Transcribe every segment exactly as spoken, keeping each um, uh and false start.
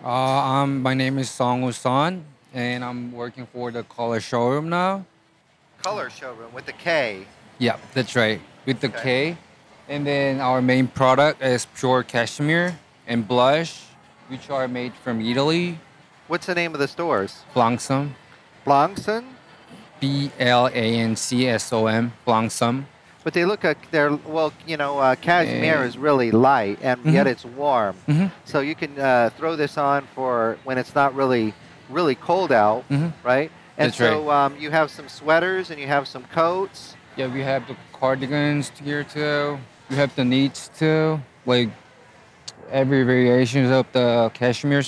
Uh, um, my name is Song Usan, and I'm working for the color showroom now. Color showroom with the K. Yeah, that's right, with the Okay. K. And then our main product is pure cashmere and blush, which are made from Italy. What's the name of the stores? Blancsom, Blancson? B L A N C S O M, Blancsom. But they look like they're, well, you know, uh, cashmere is And really light and yet mhm, it's warm. mhm, So you can uh, throw this on for when it's not really, really cold out, mhm. right? And That's right. so um, you have some sweaters and you have some coats. Yeah, we have the cardigans here too. We have the knits too, like every variations of the cashmere.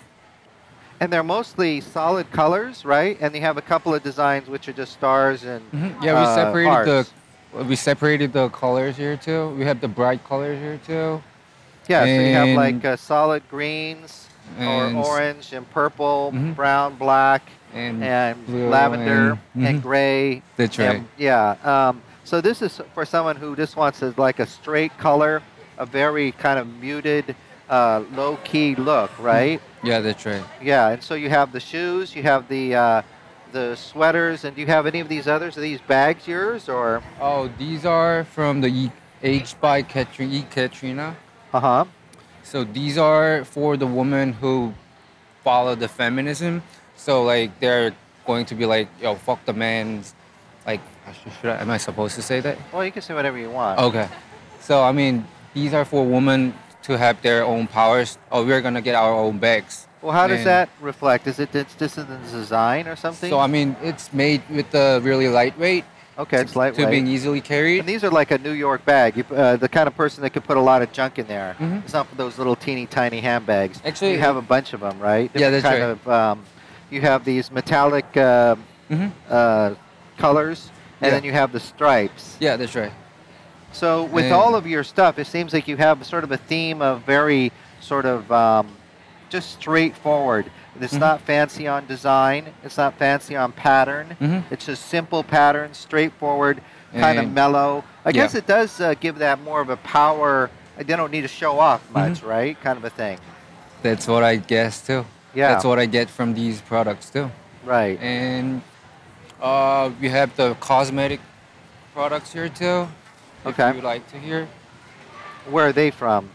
And they're mostly solid colors, right? And you have a couple of designs which are just stars and hmm Yeah, we uh, separated the hearts. we separated the colors here too. We have the bright colors here too, Yeah, so you have like and uh, solid greens or and orange and purple, mm-hmm, brown, black, and and blue lavender and and hmm gray. that's right. And yeah, um, so this is for someone who just wants a, like a straight color, a very kind of muted, uh, low-key look, Mhm. right? Yeah, that's right. Yeah, and so you have the shoes, you have the uh, the sweaters, and do you have any of these others? Are these bags yours or? Oh, these are from the e- H by Katrina, E Katrina. Uh-huh. So these are for the women who follow the feminism. So like they're going to be like, yo, fuck the man. Like, should should I, am I supposed to say that? Well, you can say whatever you want. Okay. So I mean, these are for women to have their own powers. Oh, we're gonna get our own bags. Well, how does And that reflect? Is it it's just in the design or so something? I mean, it's made with the really lightweight Okay, to, it's to lightweight. being easily carried. And these are like a New York bag. You, uh, the kind of person that could put a lot of junk in there. hmm It's not for those little teeny tiny handbags. Actually, You have it, a bunch of them, right? yeah, Different that's kind right. of. Um, you have these metallic uh, hmm uh, colors, and Yeah, then you have the stripes. yeah, that's right. So with all And of your stuff, it seems like you have sort of a theme of very sort of um, just straightforward. It's hmm not fancy on design. It's not fancy on pattern. hmm It's just simple patterns, straightforward, kind of and mellow. I yeah, guess it does uh, give that more of a power. They don't need to show off hmm much, right? Kind of a thing. that's what I guess too. Yeah, That's what I get from these products too. right. And uh, we have the cosmetic products here too. If Okay. you would like to hear. Where are they from?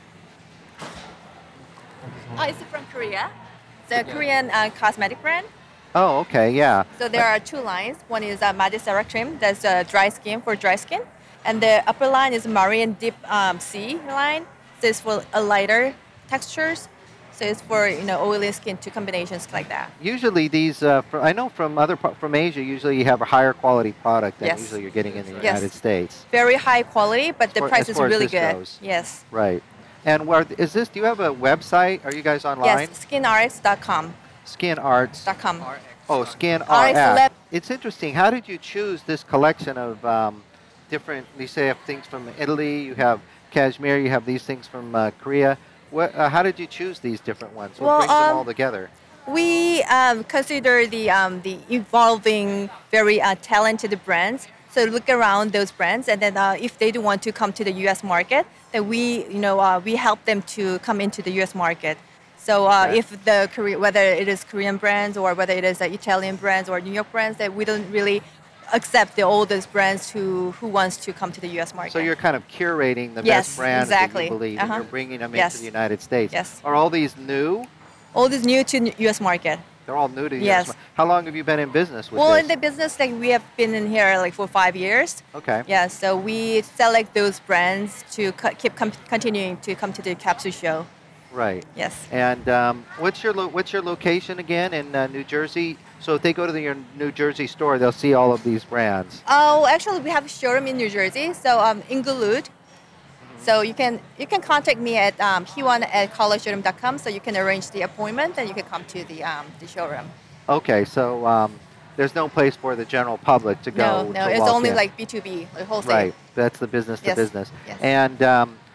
Oh, it's from Korea. It's a Yeah. Korean uh, cosmetic brand. Oh, okay, yeah. So Uh, there are two lines. One is uh, Madisera cream, that's uh, dry skin for dry skin, and the upper line is Marine Deep um, Sea line. So it's for a lighter textures. So it's for you know oily skin to combinations like that. Usually these, uh, fr I know from other par- from Asia, usually you have a higher quality product than Yes. usually you're getting in That's the right. Yes. United States. Very high quality, but As the far, price as is far as really this good. goes. Yes. Right. And where is this? Do you have a website? Are you guys online? Yes. skin r x dot com. Skin Arts. Dot com. Oh, Skin R X R X. lab. It's interesting. How did you choose this collection of um, different? You say you have things from Italy. You have cashmere. You have these things from uh, Korea. What? Uh, how did you choose these different ones? What Well, brings them all um, together? We um, consider the um, the evolving, very uh, talented brands. So look around those brands, and then uh, if they do want to come to the U S market, then we you know uh, we help them to come into the U S market. So uh, Okay. if the Korea, whether it is Korean brands or whether it is uh, Italian brands or New York brands, that we don't really accept the oldest brands who who wants to come to the U S market. So you're kind of curating the Yes, best brands that exactly. you believe, and Uh-huh. you're bringing them into Yes. the United States. Yes. Are all these new? All this new to U S market. They're all new to the Yes. U S. How long have you been in business with Well, this? in the business, like we have been in here like for five years. Okay. Yeah, so we select those brands to co- keep com- continuing to come to the capsule show. Right. Yes. And um, what's your lo- what's your location again in uh, New Jersey? So if they go to the, your New Jersey store, they'll see all of these brands. Oh, actually, we have a showroom in New Jersey, so um, Inglewood. So you can you can contact me at um, hiwan at color showroom dot com. So you can arrange the appointment and you can come to the um, the showroom. Okay, so um, there's no place for the general public to No, go. no, to it's walk only in. like B two B, like wholesale. Right. That's the business to Yes, business. yes. And um,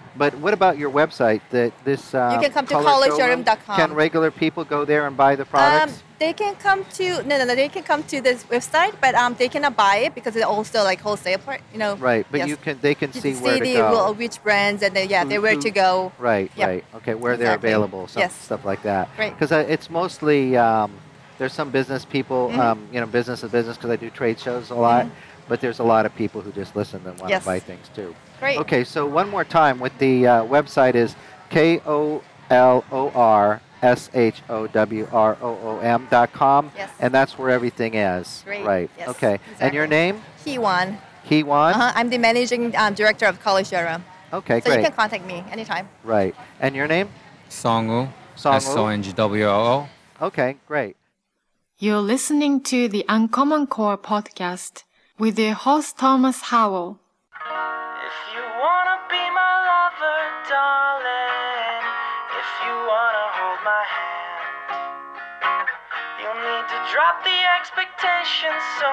But what about your website? That this um, You can come to color color showroom? showroom dot com. Can regular people go there and buy the Um, products? they can come to no no no they can come to this website, but um they cannot buy it because it's also like wholesale part, you know. Right, but yes. you can. They can You see can where see to the go. well, which brands and then, yeah, Who- they're where who- to go. Right, Yep. right. Okay, where they're Exactly. available, some Yes. stuff like that. Right. Because uh, it's mostly um, there's some business people, Mhm. um, you know, business to business because I do trade shows a lot. Mhm. But there's a lot of people who just listen and want Yes. to buy things too. Great. Okay, so one more time, with the uh, website is K O L O R S H O W R O O M dot com, Yes. and that's where everything is. Great. Right. Yes, Okay. And your exactly. name? Hewan. Hewan? Uh-huh. I'm the managing um, director of Color Showroom. Okay, So great. you can contact me anytime. Right. And your name? Songu. Songu? S O N G W O O. Okay, great. You're listening to the Uncommon Core podcast with your host Thomas Howell. If you wanna be my lover, darling, if you wanna hold my hand, you'll need to drop the expectations so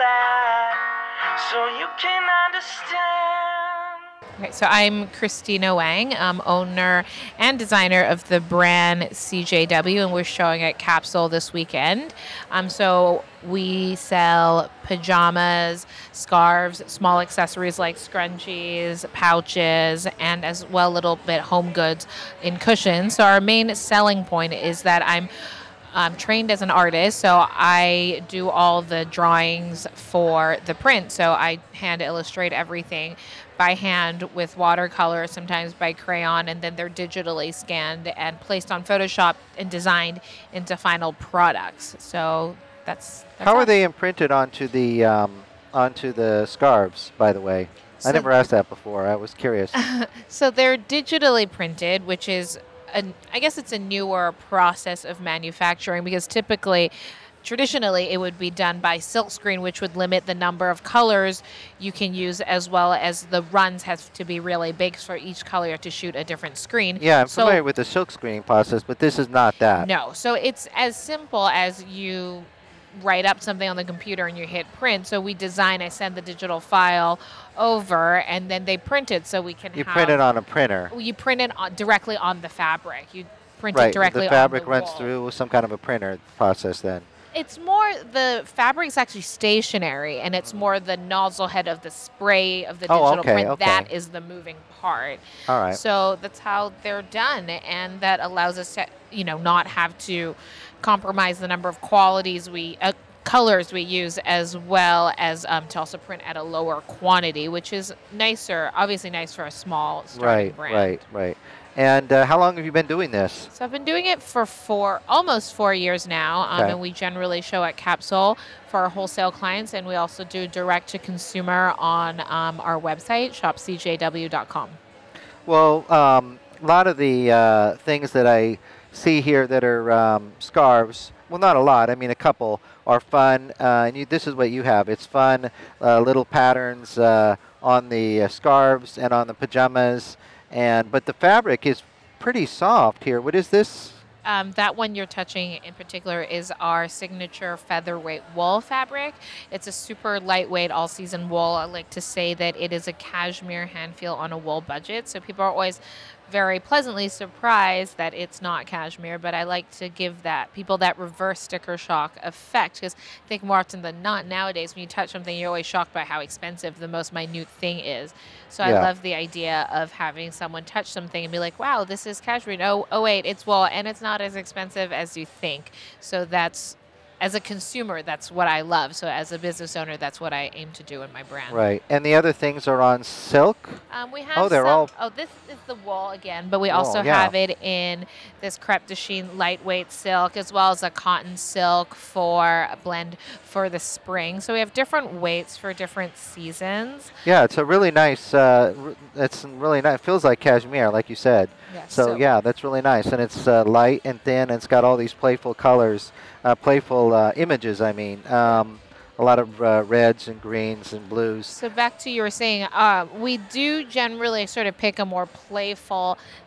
that, so you can understand. Okay, so I'm Christina Wang, um, owner and designer of the brand C J W, and we're showing at Capsule this weekend. Um, so we sell pajamas, scarves, small accessories like scrunchies, pouches, and as well a little bit home goods in cushions. So our main selling point is that I'm I'm trained as an artist, so I do all the drawings for the print. So I hand illustrate everything by hand with watercolor, sometimes by crayon, and then they're digitally scanned and placed on Photoshop and designed into final products. So that's, that's How are all. they imprinted onto the um, onto the scarves, by the way? I So- never asked that before. I was curious. So they're digitally printed, which is, a, I guess it's a newer process of manufacturing because typically, traditionally, it would be done by silkscreen, which would limit the number of colors you can use, as well as the runs have to be really big for each color. You have to shoot a different screen. Yeah, I'm So- familiar with the silk screening process, but this is not that. No. So it's as simple as you write up something on the computer and you hit print. So we design, I send the digital file over, and then they print it so we can You have... print it on a printer. You print it on, directly on the fabric. You print Right. it directly The fabric on the runs wall. through some kind of a printer process then. It's more, the fabric's actually stationary, and it's more the nozzle head of the spray of the Oh, digital okay, print. okay. That is the moving part. All right. So that's how they're done, and that allows us to, you know, not have to compromise the number of qualities we, uh, colors we use, as well as um, to also print at a lower quantity, which is nicer, obviously nice for a small starting Right, brand. right, right. And uh, how long have you been doing this? So I've been doing it for four, almost four years now, um, Okay. and we generally show at Capsule for our wholesale clients, and we also do direct to consumer on um, our website, shop c j w dot com. Well, um, a lot of the uh, things that I see here that are um, scarves, well, not a lot, I mean a couple, are fun. Uh, and you, this is what you have. It's fun, uh, little patterns uh, on the uh, scarves and on the pajamas. And But the fabric is pretty soft here. What is this? Um, that one you're touching in particular is our signature featherweight wool fabric. It's a super lightweight all-season wool. I like to say that it is a cashmere hand feel on a wool budget. So people are always very pleasantly surprised that it's not cashmere, but I like to give that people that reverse sticker shock effect, because I think more often than not nowadays when you touch something, you're always shocked by how expensive the most minute thing is. So Yeah. I love the idea of having someone touch something and be like, wow, this is cashmere. Oh, oh wait, it's wool, and it's not as expensive as you think. So that's, as a consumer, that's what I love. So as a business owner, that's what I aim to do in my brand. Right. And the other things are on silk? Um, we have Oh, they're some, all- oh, this is the wool again, but we Wool, also yeah. have it in this crepe de chine lightweight silk, as well as a cotton silk for a blend for the spring. So we have different weights for different seasons. Yeah, it's a really nice, uh, r- it's really nice. It feels like cashmere, like you said. Yeah, So, so- yeah, that's really nice. And it's uh, light and thin, and it's got all these playful colors, uh, playful uh, images, I mean. Um, a lot of uh, reds and greens and blues. So back to you were saying, uh, we do generally sort of pick a more playful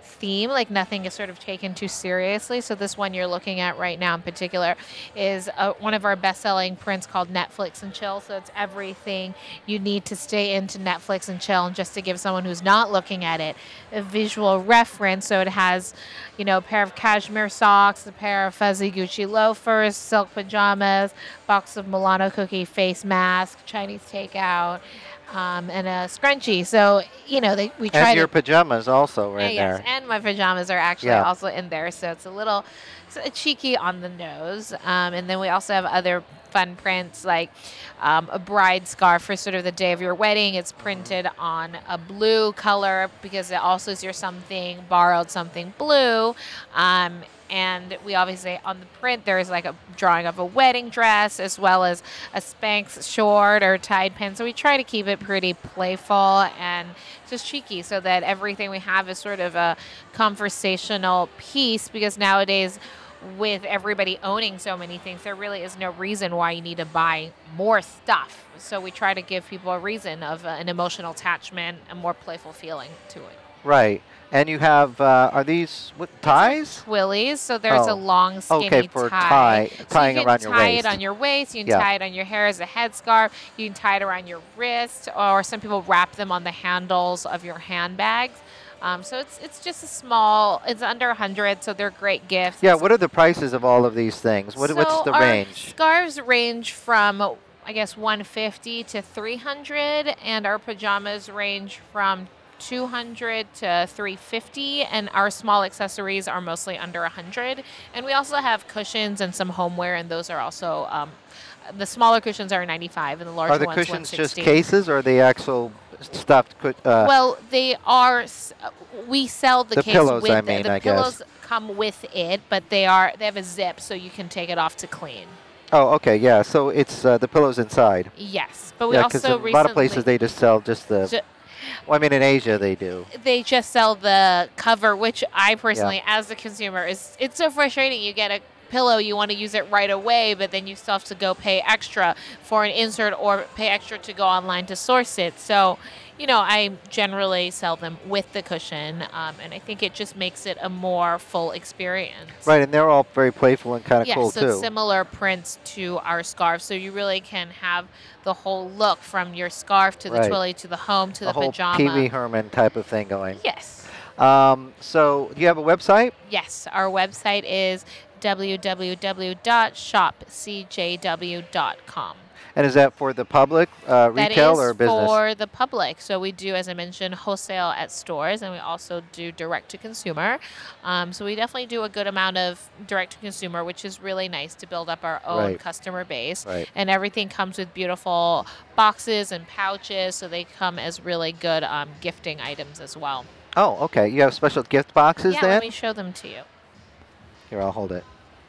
theme, like nothing is sort of taken too seriously. So this one you're looking at right now in particular is uh, one of our best-selling prints called Netflix and Chill. So it's everything you need to stay into Netflix and chill. And just to give someone who's not looking at it a visual reference, so it has, you know, a pair of cashmere socks, a pair of fuzzy Gucci loafers, silk pajamas, box of Milano cookie face mask, Chinese takeout, um, and a scrunchie. So, you know, they, we try And your to... pajamas also Uh, right yes, there. and my pajamas are actually Yeah. also in there, so it's a little it's a cheeky on the nose. Um, and then we also have other fun prints, like um, a bride scarf for sort of the day of your wedding. It's printed on a blue color because it also is your something borrowed something blue. Um, and we obviously, on the print, there's like a drawing of a wedding dress as well as a Spanx short or tied pin. So we try to keep it pretty playful and just cheeky so that everything we have is sort of a conversational piece, because nowadays, with everybody owning so many things, there really is no reason why you need to buy more stuff. So we try to give people a reason of uh, an emotional attachment, a more playful feeling to it. Right. And you have, uh, are these what, ties? Twillies, so there's Oh. a long skinny Okay, for tie. tie- So tying you can around your tie waist. it on your waist, you can Yeah. tie it on your hair as a headscarf, you can tie it around your wrist, or some people wrap them on the handles of your handbags. Um, so it's it's just a small, it's under one hundred, so they're great gifts. Yeah, what are the prices of all of these things? What, what's So the our range? Scarves range from, I guess, one fifty to three hundred, and our pajamas range from two hundred to three fifty, and our small accessories are mostly under one hundred. And we also have cushions and some homeware, and those are also um, the smaller cushions are ninety-five, and the larger Are the ones cushions just one sixty. cases, or are they actual stuffed? cu- Uh, Well, they are. s- uh, We sell the, The case pillows, with I it. mean, The I guess. pillows come with it, but they are they have a zip, so you can take it off to clean. oh, okay, yeah. So it's uh, the pillows inside. Yes, but we Yeah, because also a recently lot of places they just sell just the. ju- Well, I mean, in Asia they do. they just sell the cover, which I personally, as a consumer, is it's so frustrating. You get a pillow, you want to use it right away, but then you still have to go pay extra for an insert or pay extra to go online to source it. So, you know, I generally sell them with the cushion, um, and I think it just makes it a more full experience. Right, and they're all very playful and kind of Yes, cool so too. it's similar prints to our scarves, so you really can have the whole look from your scarf to the Right. twilly to the home to the the, whole pajama. Pee Wee Herman type of thing going. Yes. Um, so, do you have a website? Yes, our website is w w w dot shop c j w dot com. And is that for the public, uh, That retail, is or business? for the public. So we do, as I mentioned, wholesale at stores, and we also do direct to consumer. Um, so we definitely do a good amount of direct to consumer, which is really nice to build up our own Right. customer base. Right. And everything comes with beautiful boxes and pouches, so they come as really good um, gifting items as well. Oh, okay. You have special gift boxes yeah, then? let me show them to you. Here, I'll hold it.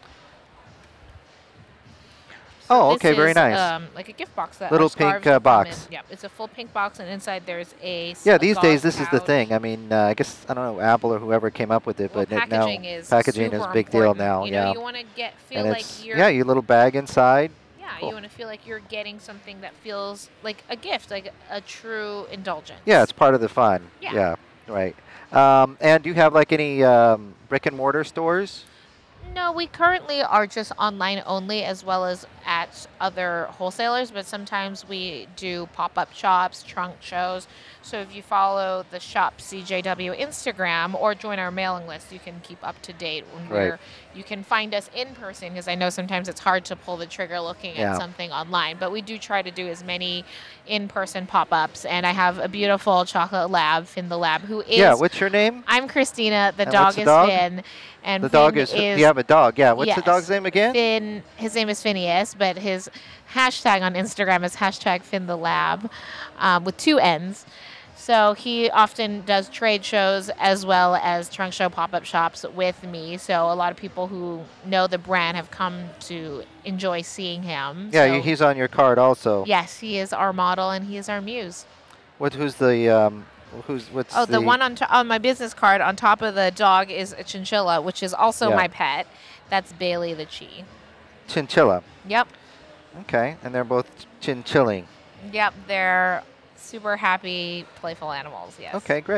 Oh, This okay, very is, nice. Um, like a gift box. That Little our scarves pink, will uh, come box. in. Yeah, it's a full pink box, and inside there's a. s- Yeah, a these days gauze this is the pouch. thing. I mean, uh, I guess I don't know Apple or whoever came up with it, Well, but it packaging now is packaging is super a big deal important. now. You know, yeah, you want to get feel and like it's you're. yeah, your little bag inside. Yeah, Cool. you want to feel like you're getting something that feels like a gift, like a, a true indulgence. Yeah, it's part of the fun. Yeah. right. Um, and do you have like any um, brick and mortar stores? No, we currently are just online only, as well as at other wholesalers, but sometimes we do pop-up shops, trunk shows. So if you follow the Shop C J W Instagram or join our mailing list, you can keep up to date when Right. we're, you can find us in person, because I know sometimes it's hard to pull the trigger looking Yeah. at something online, but we do try to do as many in-person pop-ups. And I have a beautiful chocolate lab, Finn the Lab, who is... Yeah. What's your name? I'm Christina. The And dog what's the is dog? Finn. And The dog Finn is. is You have a dog. Yeah. What's the yes. dog's name again? Finn, his name is Phineas, but his hashtag on Instagram is hashtag Finn the Lab, um, with two N's. So he often does trade shows as well as trunk show pop-up shops with me. So a lot of people who know the brand have come to enjoy seeing him. Yeah, So you, he's on your card also. yes, he is our model and he is our muse. What? Who's the? Um, who's what's Oh, the, one on, to- on my business card on top of the dog is a chinchilla, which is also Yeah. my pet. That's Bailey the Chi. Chinchilla. Yep. Okay, and they're both chinchilling. Yep, they're super happy, playful animals, yes. Okay, great.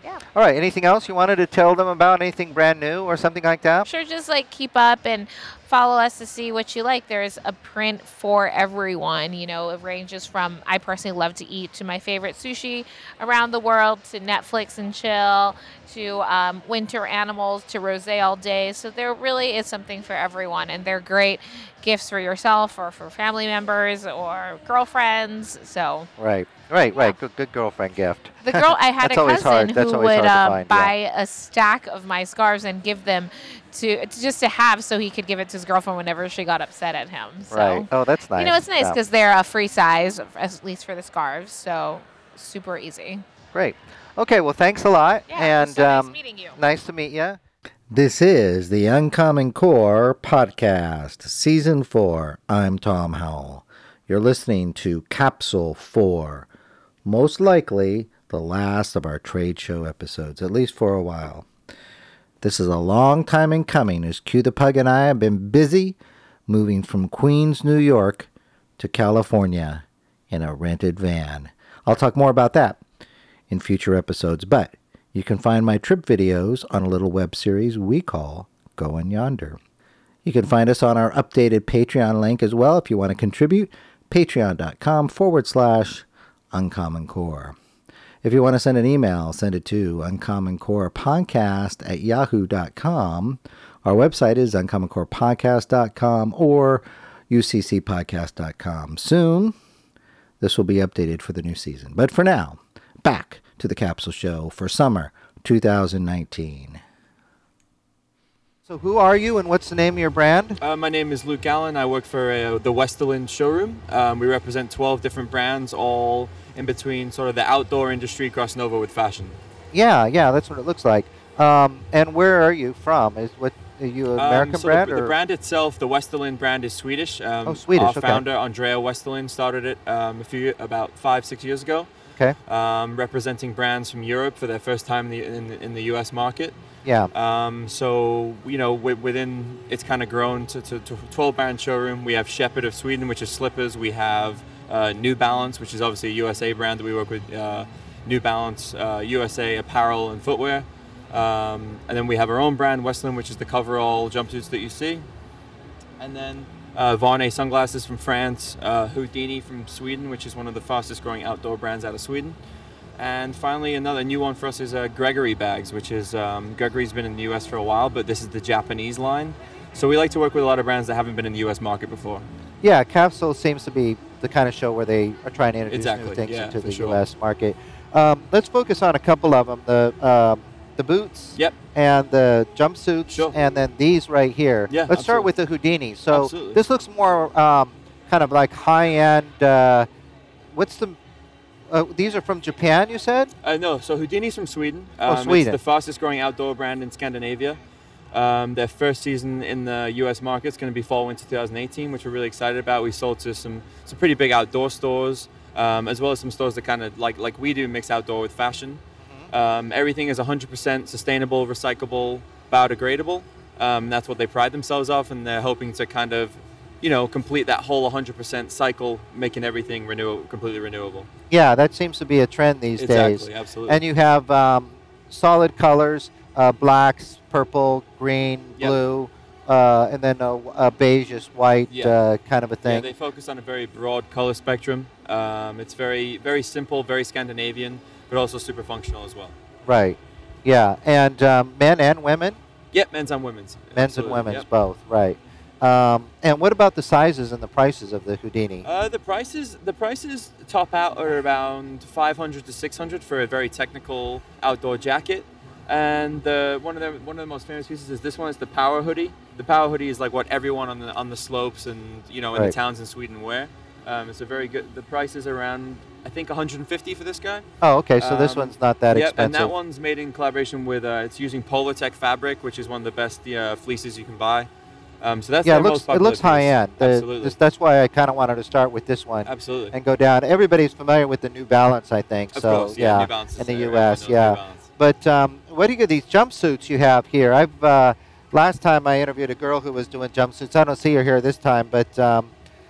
Yeah. All right. Anything else you wanted to tell them about? Anything brand new or something like that? Sure, just like keep up and follow us to see what you like. There's a print for everyone. You know, it ranges from I personally love to eat to my favorite sushi around the world to Netflix and chill to um, winter animals to rosé all day. So there really is something for everyone, and they're great gifts for yourself or for family members or girlfriends. So Right. Right. Right. Good. Good girlfriend gift. the girl I had That's a always cousin hard. That's who always would hard to um, find, yeah. buy a stack of my scarves and give them to, to just to have so he could give it to his girlfriend whenever she got upset at him. So, Right. Oh, that's nice. you know, it's nice Yeah. because they're a free size, at least for the scarves. So super easy. Great. Okay. Well, thanks a lot. Yeah, it and was so nice um, meeting you. nice to meet you. This is the Uncommon Core Podcast, Season four. I'm Tom Howell. You're listening to Capsule four, most likely the last of our trade show episodes, at least for a while. This is a long time in coming, as Q the Pug and I have been busy moving from Queens, New York to California in a rented van. I'll talk more about that in future episodes, but you can find my trip videos on a little web series we call Going Yonder. You can find us on our updated Patreon link as well if you want to contribute, patreon.com forward slash Uncommon Core. If you want to send an email, send it to uncommoncorepodcast at yahoo dot com. Our website is uncommon core podcast dot com or u c c podcast dot com. Soon, this will be updated for the new season. But for now, back to the Capsule Show for summer two thousand nineteen. So who are you and what's the name of your brand? Uh, my name is Luke Allen. I work for uh, the Westerland showroom. Um, we represent twelve different brands, all in between sort of the outdoor industry crossing over with fashion. Yeah, yeah, that's what it looks like. Um, and where are you from? Is what are you an American um, so brand the, or the brand itself, the Westerland brand, is Swedish. Um, Oh, Swedish, Our okay. founder Andrea Westerland started it um, a few about five, six years ago. Okay. Um, representing brands from Europe for their first time in the in, the- in the U S market. Yeah. Um, so you know, wi- within it's kind of grown to, to, to twelve brand showroom. We have Shepherd of Sweden, which is slippers. We have uh, New Balance, which is obviously a U S A brand that we work with. Uh, New Balance, uh, U S A apparel and footwear, um, and then we have our own brand, Westland, which is the coverall jumpsuits that you see, and then uh, Varney sunglasses from France, uh, Houdini from Sweden, which is one of the fastest growing outdoor brands out of Sweden. And finally, another new one for us is uh, Gregory bags, which is, um, Gregory's been in the U S for a while, but this is the Japanese line. So we like to work with a lot of brands that haven't been in the U S market before. Yeah, Capsule seems to be the kind of show where they are trying to introduce new Exactly, things yeah, into for the sure. U S market. Um, let's focus on a couple of them. The um, the boots Yep. and the jumpsuits, Sure. and then these right here. Yeah, Let's start absolutely. with the Houdini. So Absolutely. this looks more um, kind of like high-end. Uh, what's the? Uh, these are from Japan, you said? Uh, no, so Houdini's from Sweden. Oh, Um, Sweden. It's the fastest growing outdoor brand in Scandinavia. Um, their first season in the U S market is going to be fall winter twenty eighteen, which we're really excited about. We sold to some some pretty big outdoor stores, um, as well as some stores that kind of like like we do mix outdoor with fashion. Um, everything is one hundred percent sustainable, recyclable, biodegradable. Um, that's what they pride themselves off, and they're hoping to kind of, you know, complete that whole one hundred percent cycle, making everything renew completely renewable. Yeah, that seems to be a trend these days. Exactly, absolutely. And you have um, solid colors, uh, blacks, purple, green, Yep. blue, uh, and then a, a beigeish white Yeah. uh, kind of a Yeah, thing. they focus on a very broad color spectrum. Um, it's very, very simple, very Scandinavian, but also super functional as well. Right. Yeah, and um, men and women, Yep, men's and women's. men's and Absolutely, women's yep. both. Right. Um, and what about the sizes and the prices of the Houdini? Uh, the prices, the prices top out are around five hundred to six hundred for a very technical outdoor jacket. And the one of the one of the most famous pieces is this one. Is the Power Hoodie. The Power Hoodie is like what everyone on the on the slopes and you know in Right. the towns in Sweden wear. Um, it's a very good. The price is around I think one hundred fifty for this guy. Oh, okay. So this Um, one's not that Yep, expensive. and that one's made in collaboration with. Uh, it's using Polartec fabric, which is one of the best uh, fleeces you can buy. Um, so that's yeah, their it looks most it popular looks high piece. end. The- Absolutely. this- that's why I kind of wanted to start with this one Absolutely. and go down. Everybody's familiar with the New Balance, I think. Of so course, yeah, yeah, New Balance is in the there, U S, everyone knows New yeah. Balance. But um, what do you get these jumpsuits you have here? I've uh, last time I interviewed a girl who was doing jumpsuits. I don't see her here this time, but um,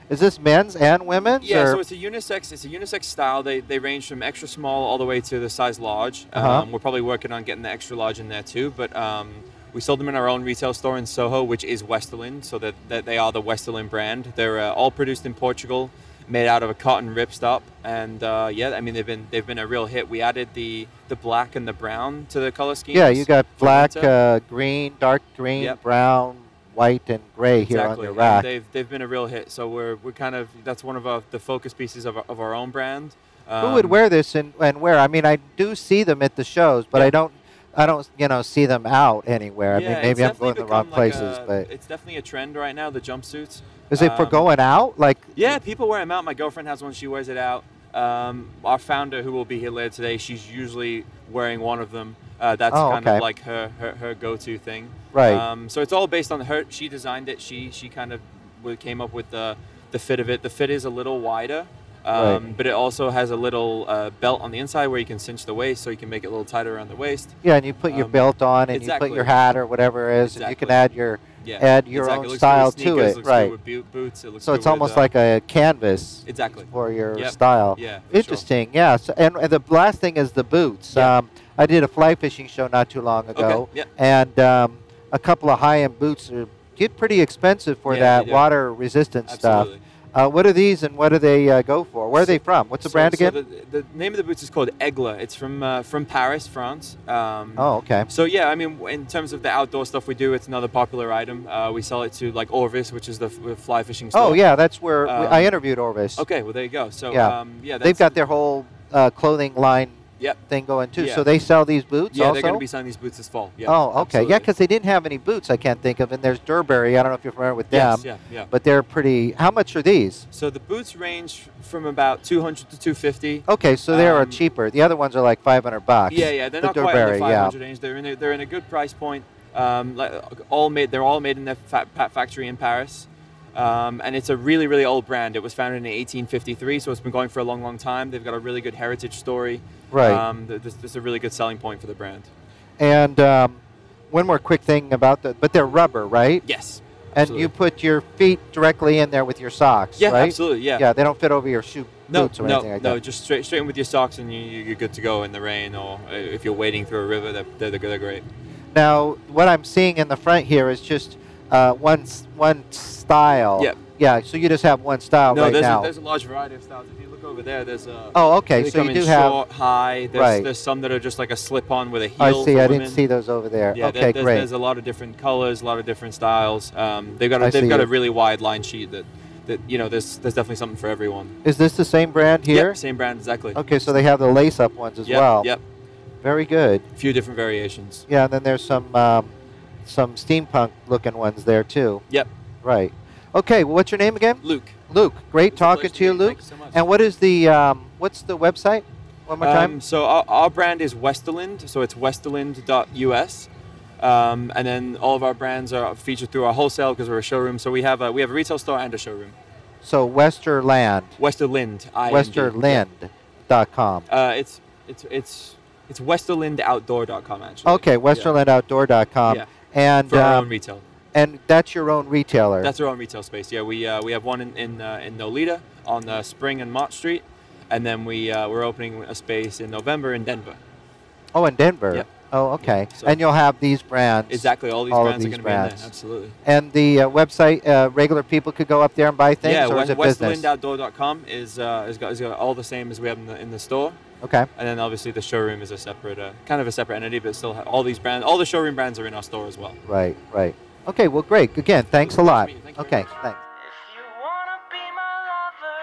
Is this men's and women's? Yeah, or? so it's a unisex. It's a unisex style. They they range from extra small all the way to the size large. Uh-huh. Um, we're probably working on getting the extra large in there too. But um, we sold them in our own retail store in Soho, which is Westerland. So that, that they are the Westerland brand. They're uh, all produced in Portugal, made out of a cotton ripstop. And uh, yeah, I mean they've been they've been a real hit. We added the the black and the brown to the color scheme. Yeah, you got for black, winter. uh, green, dark green, Yep. brown, white, and gray here on Exactly. your And rack. they've they've been a real hit. So we're we're kind of that's one of our, the focus pieces of our, of our own brand. Who would Um, wear this and, and where? I mean, I do see them at the shows, but Yeah. I don't, I don't, you know, see them out anywhere. I Yeah, mean, it's maybe I'm definitely going the wrong become like places, a- but it's definitely a trend right now. The jumpsuits. is it for Um, going out? Like, Yeah, people wear them out. My girlfriend has one. She wears it out. Um, our founder, who will be here later today, she's usually wearing one of them. Uh, that's Oh, kind okay. of like her, her, her go-to thing. Right. Um, so it's all based on her. She designed it. She she kind of w- came up with the the fit of it. The fit is a little wider. Um, Right. But it also has a little uh, belt on the inside where you can cinch the waist, so you can make it a little tighter around the waist. yeah, and you put your um, belt on, and you exactly. put your hat or whatever it is, and you can Exactly. add your Yeah, add your exactly. It own looks style good with to sneakers, it, looks right? Good with boot, boots. It looks So good it's with, almost uh, like a canvas exactly. for your Yep. style. Yeah, for sure. Interesting. Yeah. So, and, and the last thing is the boots. Yeah. Um, I did a fly fishing show not too long ago, Okay, yeah. and um, a couple of high-end boots are, get pretty expensive for Yeah, that they do. water-resistant stuff. Absolutely. Uh, what are these, and what do they uh, go for? Where are they from? What's the So- brand so again? the, the name of the boots is called Aigle. It's from uh, from Paris, France. Um, Oh, okay. So yeah, I mean, in terms of the outdoor stuff we do, it's another popular item. Uh, we sell it to like Orvis, which is the f- fly fishing store. Oh, yeah, that's where we, I Um, interviewed Orvis. Okay, well there you go. So Yeah. um, yeah, They've that's- got their whole uh, clothing line Yep. thing going too. Yeah. So they sell these boots Yeah, also? they're going to be selling these boots this fall. Yeah, oh, okay. Yeah, absolutely. because they didn't have any boots I can't think of. And there's Durberry. I don't know if you're familiar with them. Yes, yeah, yeah. But they're pretty. How much are these? So the boots range from about two hundred to two fifty. Okay, so they are Um, cheaper. The other ones are like five hundred bucks. Yeah, yeah, they're the not quite in Durberry, the yeah. five hundred range. They're in a, they're in a good price point. Um, like, all made, they're all made in their fa- fa- factory in Paris, um, and it's a really, really old brand. It was founded in eighteen fifty-three, so it's been going for a long, long time. They've got a really good heritage story. Right. Um, th- this, this is a really good selling point for the brand. And um, one more quick thing about the, but they're rubber, right? Yes. And you put your feet directly in there with your socks, Yeah, right? absolutely. Yeah. Yeah, they don't fit over your shoe No, boots or no, anything like no. that. Just straight, straight in with your socks, and you, you- you're good to go in the rain, or uh, if you're wading through a river, they're, they're, they're great. Now, what I'm seeing in the front here is just uh, one s- one style. Yep. Yeah. So you just have one style No, right there's now. a, there's a large variety of styles. If you look over there, there's a. Oh, okay, They so come you in do have- short, high. There's, Right. there's some that are just like a slip-on with a heel. I see. for I women. didn't see those over there. Yeah, okay, there- there's, great. there's a lot of different colors, a lot of different styles. Um, they've got a, I they've see got a it. really wide line sheet that, that you know, there's there's definitely something for everyone. Is this the same brand here? Yep, same brand exactly. Okay, so they have the lace-up ones as Yep, well. Yep. Very good. A few different variations. Yeah, and then there's some um, some steampunk-looking ones there too. Yep. Right. Okay. Well, what's your name again? Luke. Luke. Great It's a talking pleasure to you, to meet you. Luke. Thank you so much. And what is the um, what's the website? One more time. Um, so our, our brand is Westerland, so it's westerland dot U S. Um, and then all of our brands are featured through our wholesale because we're a showroom. So we have a we have a retail store and a showroom. So Westerland. Westerland. I N D. Westerland dot com. Uh, it's it's it's it's westerland outdoor dot com actually. Okay, Yeah. westerland outdoor dot com. Yeah. And For our um, own retail. and that's your own retailer. That's our own retail space. Yeah, we uh, we have one in in, uh, in Nolita on uh, Spring and Mott Street, and then we uh, we're opening a space in November in Denver. oh, in Denver. Yep. Oh, okay. So- and you'll have these brands. Exactly, all these all of brands these are going to be in brands. there. Absolutely. And the uh, website, uh, regular people could go up there and buy things, yeah, or is it business? westerland outdoor dot com is uh, is got, is got all the same as we have in the in the store. Okay. And then obviously the showroom is a separate, uh, kind of a separate entity, but still ha- all these brands, all the showroom brands are in our store as well. Right, right. Okay, well, great. Again, thanks a lot. Thank you very Okay, much. thanks. If you wanna be my lover,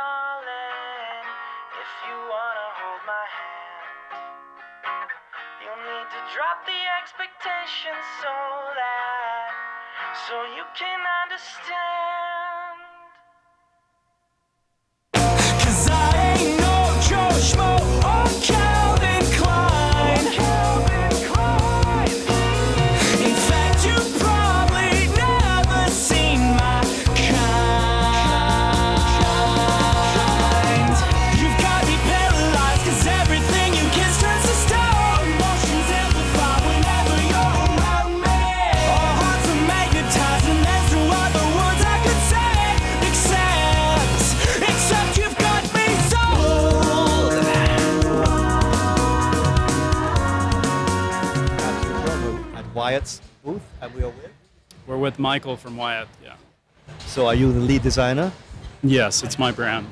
darling, if you wanna hold my hand, you'll need to drop the expectations so that, so you can understand. 'Cause I ain't no Joe Schmo or Calvin Klein. In fact, you've probably never seen my kind. You've got me paralyzed 'cause everything you kiss turns to stone. Emotions amplify whenever you're around me. Our hearts are magnetized and that's through all the words I booth, and we are with. We're with Michael from Wyeth, yeah. So are you the lead designer? Yes, it's my brand.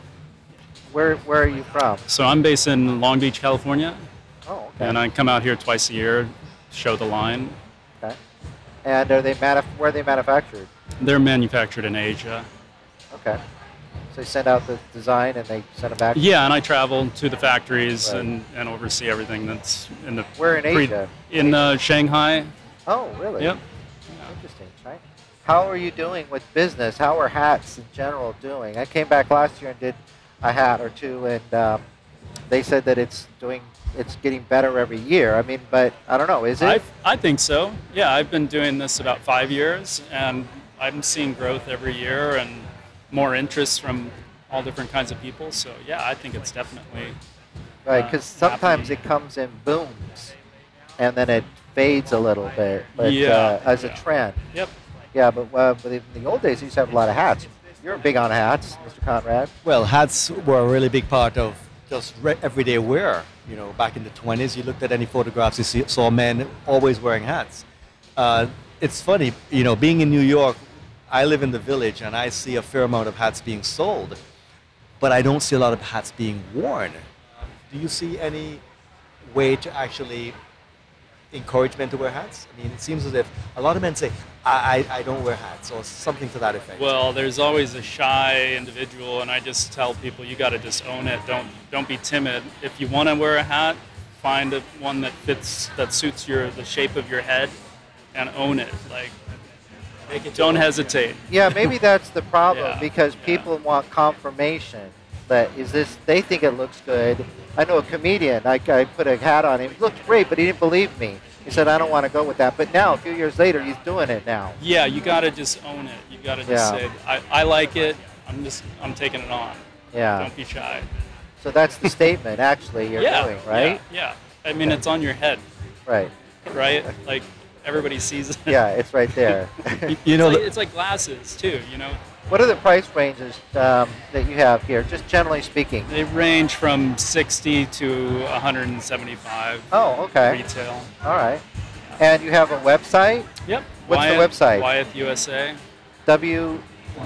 Where Where are you from? So I'm based in Long Beach, California, Oh, okay. and I come out here twice a year, show the line. Okay. And are they manuf- where are they manufactured? They're manufactured in Asia. Okay. So they send out the design and they send it back? Yeah, and I travel to the factories Right. and, and oversee everything that's in the... Where in pre- Asia? In uh, Shanghai. Oh, really? Yep. Interesting, right? How are you doing with business? How are hats in general doing? I came back last year and did a hat or two, and um, they said that it's doing, it's getting better every year. I mean, but I don't know, is it? I, I think so. Yeah, I've been doing this about five years, and I'm seeing growth every year and more interest from all different kinds of people. So, yeah, I think it's definitely... Right, uh, because sometimes happening. it comes in booms, and then it fades a little bit, but Yeah, uh, as yeah. a trend. Yep. Yeah, but, uh, but in the old days, you used to have a lot of hats. You're big on hats, Mister Conrad. Well, hats were a really big part of just re- everyday wear. You know, back in the twenties, you looked at any photographs, you see, saw men always wearing hats. Uh, it's funny, you know, being in New York, I live in the Village, and I see a fair amount of hats being sold, but I don't see a lot of hats being worn. Um, do you see any way to actually encourage men to wear hats? I mean, it seems as if a lot of men say, I, I, I don't wear hats, or something to that effect. Well, there's always a shy individual, and I just tell people you got to just own it. Don't don't be timid. If you want to wear a hat, find a, one that fits, that suits your the shape of your head, and own it. Like, Make it don't your own. hesitate. Yeah, maybe that's the problem Yeah, because yeah. people want confirmation that is this. They think it looks good. I know a comedian. I, I put a hat on him. It looked great, but he didn't believe me. He said, "I don't want to go with that." But now, a few years later, he's doing it now. Yeah, you got to just own it. You got to just Yeah. say, I, I like it. I'm just I'm taking it on. Yeah. Don't be shy. So that's the statement, actually, you're yeah, doing, right? Yeah, yeah. I mean, it's on your head, Right. right? Like everybody sees it. Yeah, it's right there. You know, it's, like, the- it's like glasses too. You know, What are the price ranges um, that you have here, just generally speaking? they range from sixty to one hundred seventy-five. Oh, okay. Retail. All right. And you have a website? Yep. What's the Wyeth- website? Wyeth U S A. W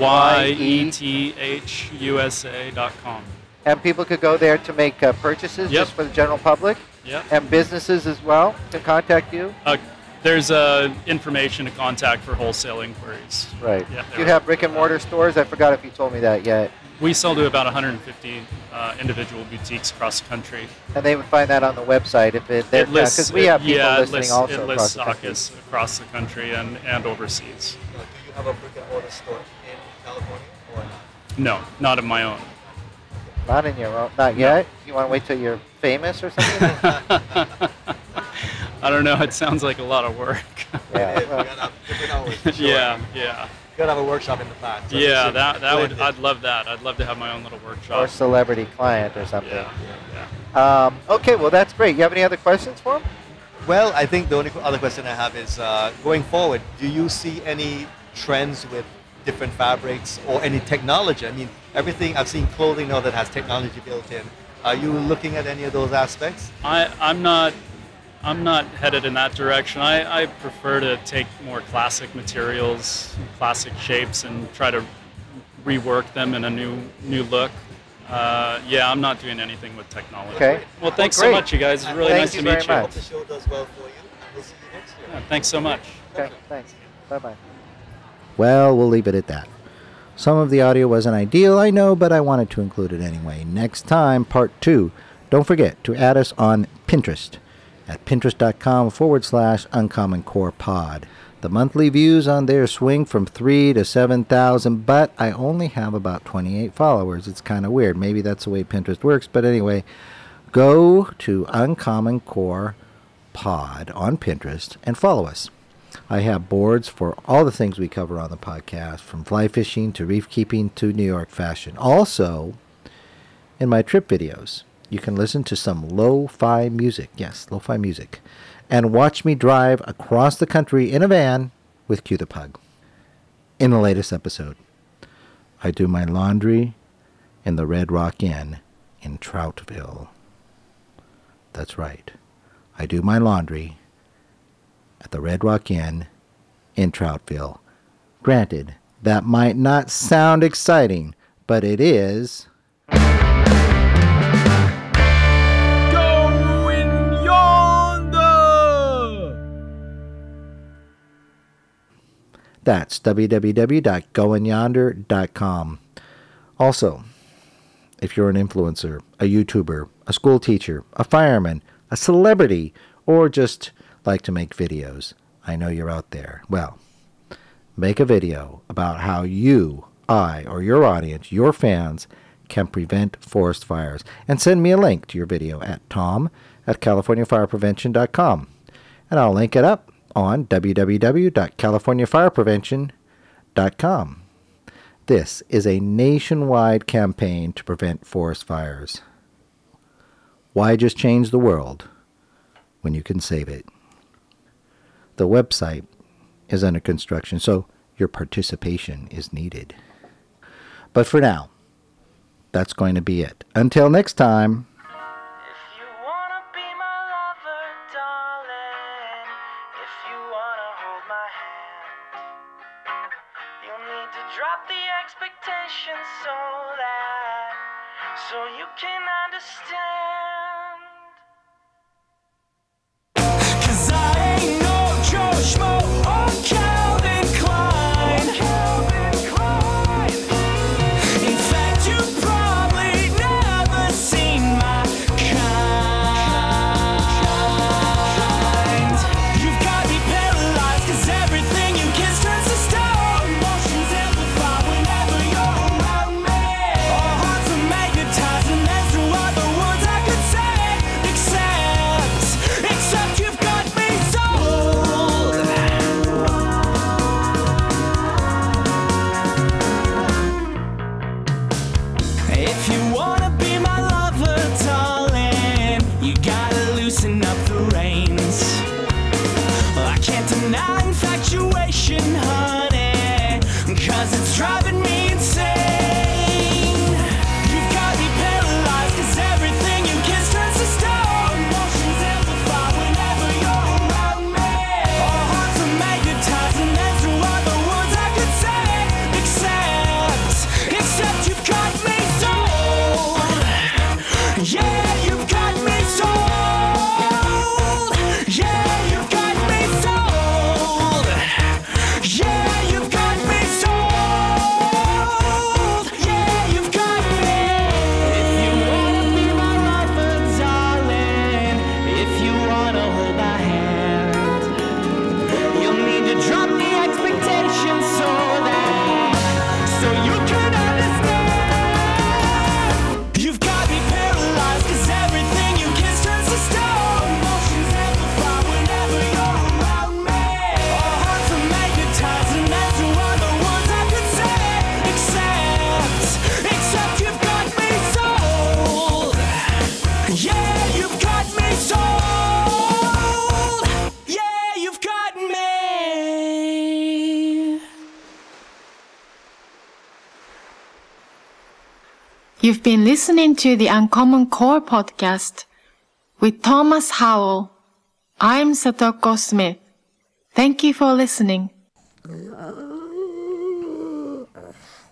Y E T H U S A dot com. And people could go there to make uh, purchases Yep. just for the general public? Yep. And businesses as well can contact you? Uh, there's uh, information to contact for wholesale inquiries. Right. Yeah, Do you there- have brick and mortar stores? I forgot if you told me that yet. We sell to about one hundred fifty uh, individual boutiques across the country. And they would find that on the website if it, It lists, because we have people yeah, listening it lists, also it across lists the country. Saucus across the country and, and overseas. do you have a brick and mortar store in California or not? No, not of my own. Not in your own, not yet. You want to wait till you're famous or something? I don't know. It sounds like a lot of work. Yeah. We well, gotta have different hours, for sure. yeah, yeah, You gotta have a workshop in the plant. so yeah. you That that would. blend I'd it. love that. I'd love to have my own little or workshop. celebrity client or something. Yeah, yeah. Um, okay, well that's great. You have any other questions for him? Well, I think the only qu- other question I have is uh, going forward, do you see any trends with different fabrics or any technology? I mean, everything I've seen clothing now that has technology built in. Are you looking at any of those aspects? I I'm not. I'm not headed in that direction. I, I prefer to take more classic materials, classic shapes, and try to rework them in a new new look. Uh, yeah, I'm not doing anything with technology. Okay. Well, thanks Well, so great. much, you guys. It's really Thank nice you to meet very you. much. Hope the show does well for you, and we'll see you next year. Yeah, thanks so much. Okay, thanks. Bye-bye. Well, we'll leave it at that. Some of the audio wasn't ideal, I know, but I wanted to include it anyway. Next time, part two. Don't forget to add us on Pinterest at pinterest.com forward slash Uncommon Core Pod. The monthly views on there swing from three to seven thousand, but I only have about twenty-eight followers. It's kind of weird. Maybe that's the way Pinterest works, but anyway, go to Uncommon Core Pod on Pinterest and follow us. I have boards for all the things we cover on the podcast, from fly fishing to reef keeping to New York fashion. Also, in my trip videos, you can listen to some lo-fi music. Yes, lo-fi music. And watch me drive across the country in a van with Q the Pug. In the latest episode, I do my laundry in the Red Rock Inn in Troutville. That's right. I do my laundry at the Red Rock Inn in Troutville. Granted, that might not sound exciting, but it is. Going Yonder! That's w w w dot going yonder dot com. Also, if you're an influencer, a YouTuber, a school teacher, a fireman, a celebrity, or just like to make videos, I know you're out there. Well, make a video about how you, I, or your audience, your fans, can prevent forest fires. And send me a link to your video at tom at california fire prevention dot com. And I'll link it up on w w w dot california fire prevention dot com. This is a nationwide campaign to prevent forest fires. Why just change the world when you can save it? The website is under construction, so your participation is needed. But for now, that's going to be it. Until next time. If you wanna be my lover, darling, if you wanna hold my hand, you'll need to drop the expectations so that, so you can understand. 'Cause I ain't no Joe Schmo or Calvin Klein. In fact, you've probably never seen my kind. You've got me paralyzed 'cause everything you kiss turns to stone. Emotions amplify whenever you're around me. Our hearts are magnetized and there's no other words I could say except, except you've got me sold. If you wanna be my lover, darling, you gotta loosen up the reins. I can't deny infatuation, honey, 'cause it's driving me insane. You've got me paralyzed 'cause everything you kiss turns to stone. Emotions amplify whenever you're around me. Our hearts are magnetized and there's no other words I could say except, except you've got me sold. Yeah, you've got me sold. Yeah, you've got me sold. Yeah, you've got me sold. Yeah, you've got me. If you wanna be my lover, darling, if you wanna hold my hand, you'll need to drop the expectations so that, so you can understand. You've got me paralyzed 'cause everything you kiss turns to stone. Emotions amplify whenever you're around me. Our hearts are magnetized and there's no other words I could say except, except you've got me sold. Yeah, you've got me sold. Yeah, you've got me. You've been listening to the Uncommon Core podcast with Thomas Howell. I'm Satoko Smith. Thank you for listening.